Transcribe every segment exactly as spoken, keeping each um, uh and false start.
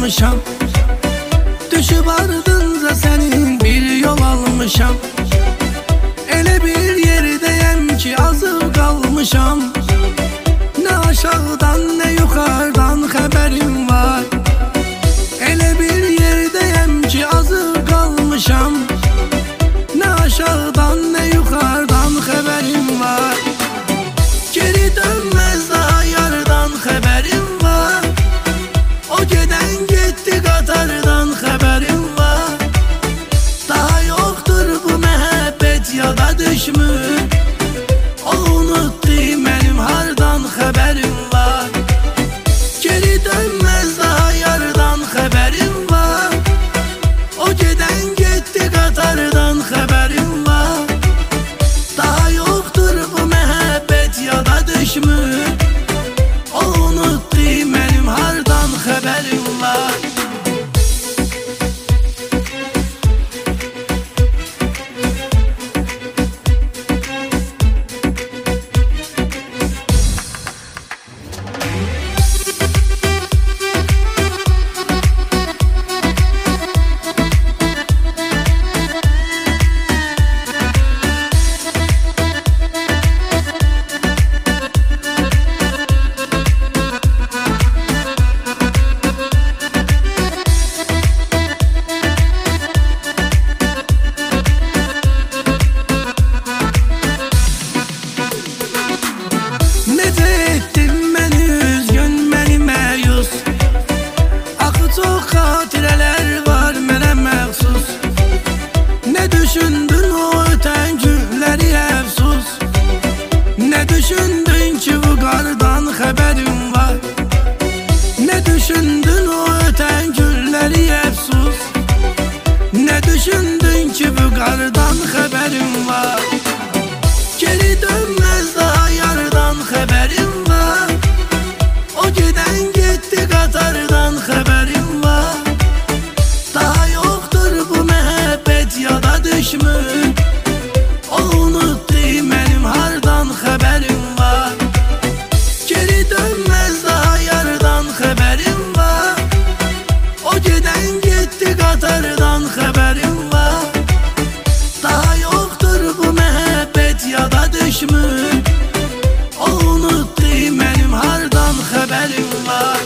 almışam. Düşüp ardınca senin bir yol almışam. Ele bir yerdeyim ki azıp kalmışam. Ne aşağıdan ne yukarıdan haberim var. Ele bir yerdeyim ki azıp kalmışam. Ne aşağıdan ne yukarıdan haberim var. Geri dönmez daha yardan haberim var. O giden gitti Katar'dan haberim var. Daha yoktur bu mehabbet ya da düşmür. O unuttu benim hardan haberim var. Geri dönmez daha yardan haberim var. O giden gitti Katar'dan haberim var. Daha yoktur bu mehabbet ya da düşmür. O unuttu benim hardan haberim var. Xatirələr var mənə məxsus. Nə düşündün o ötən günləri əfsus. Nə düşündün ki bu qardan xəbərim var. Nə düşündün o ötən günləri əfsus. Nə düşündün ki bu qardan xəbərim var. Geri dönməz daha yardan xəbərim var. O gedən getdi Katar'dan haberim var. Daha yoktur bu mehabbet ya da düşmür. O unuttu benim hardan haberim var. Geri dönmez daha yardan haberim var. O giden gitti Katar'dan haberim var. Daha yoktur bu mehabbet ya da düşmür. O unuttu benim hardan haberim var.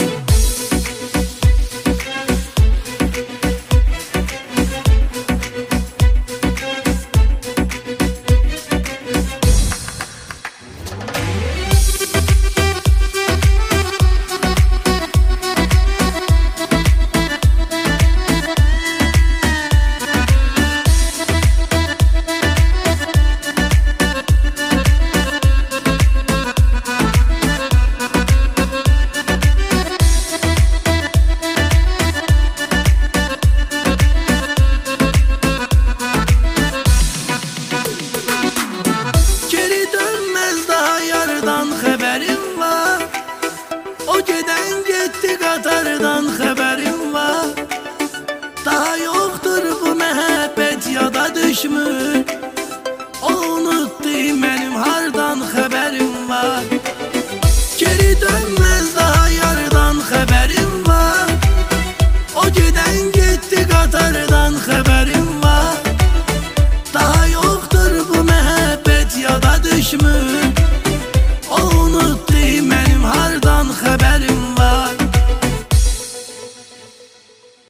Haberim var. O giden gitti Katar'dan haberim var. Daha yoktur bu mehabbet ya da düşmür. O unuttu benim hardan haberim var. Geri dönmez daha yardan haberim var. O giden gitti Katar'dan haberim var. Daha yoktur bu mehabbet ya da düşmür.